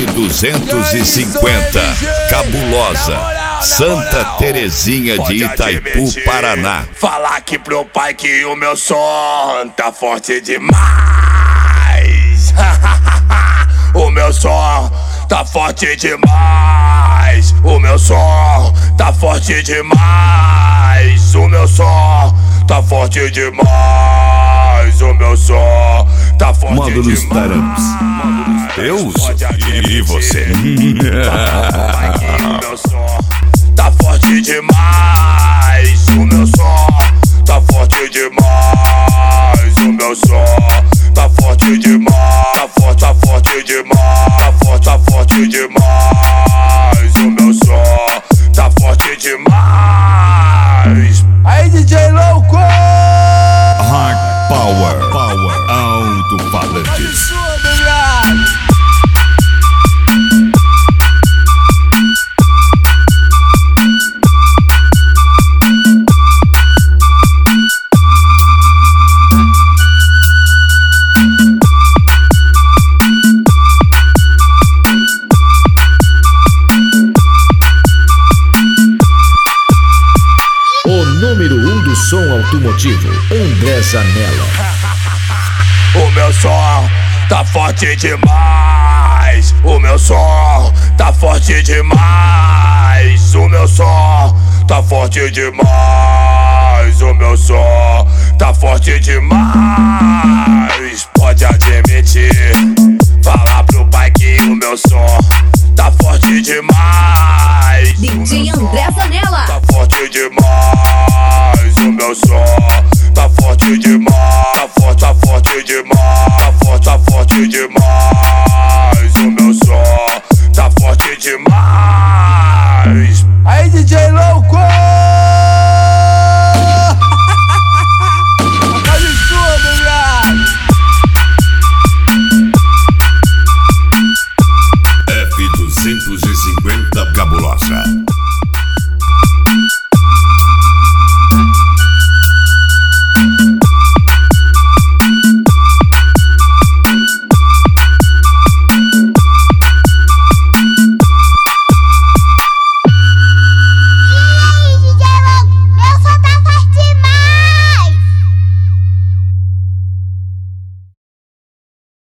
BR-250, Cabulosa, Santa Terezinha de Itaipu, Paraná. Falar aqui pro pai que o meu som tá forte demais. O meu som tá forte demais. O meu som tá forte demais. O meu som tá forte demais. O meu som tá forte Módulos demais. Taramps. Eu uso. E você? O meu som tá forte demais. O meu som tá forte demais. O meu som tá forte demais. Tá forte demais. Tá forte demais. O meu som tá forte demais. Aí, DJ louco! Hard Power, alto-falantes. Número 1 do som automotivo, André Zanella. O meu som tá forte demais. O meu som tá forte demais. O meu som tá forte demais. O meu som tá forte demais. Pode admitir, falar pro pai que o meu som tá forte demais. DJ André Zanella. Tá forte demais. O meu som tá forte demais. Tá forte demais. Tá forte demais.